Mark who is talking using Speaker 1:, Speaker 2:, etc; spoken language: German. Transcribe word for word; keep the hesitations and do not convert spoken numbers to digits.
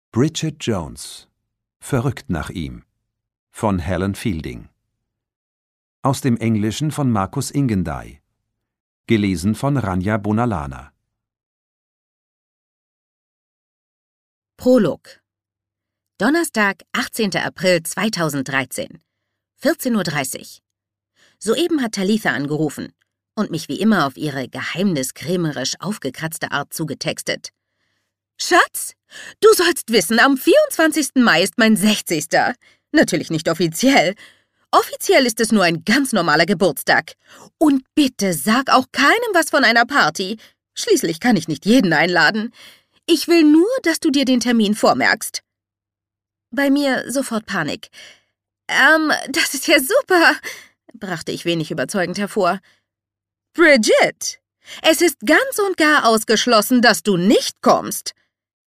Speaker 1: Bridget Jones. Verrückt nach ihm. Von Helen Fielding. Aus dem Englischen von Markus Ingendey. Gelesen von Rania Bonalana.
Speaker 2: Prolog. Donnerstag, achtzehnter April zweitausenddreizehn. vierzehn Uhr dreißig. Soeben hat Talitha angerufen und mich wie immer auf ihre geheimniskrämerisch aufgekratzte Art zugetextet. »Schatz, du sollst wissen, am vierundzwanzigsten Mai ist mein sechzigster Natürlich nicht offiziell. Offiziell ist es nur ein ganz normaler Geburtstag. Und bitte sag auch keinem was von einer Party. Schließlich kann ich nicht jeden einladen. Ich will nur, dass du dir den Termin vormerkst.« Bei mir sofort Panik. »Ähm, das ist ja super«, brachte ich wenig überzeugend hervor. »Bridget, es ist ganz und gar ausgeschlossen, dass du nicht kommst.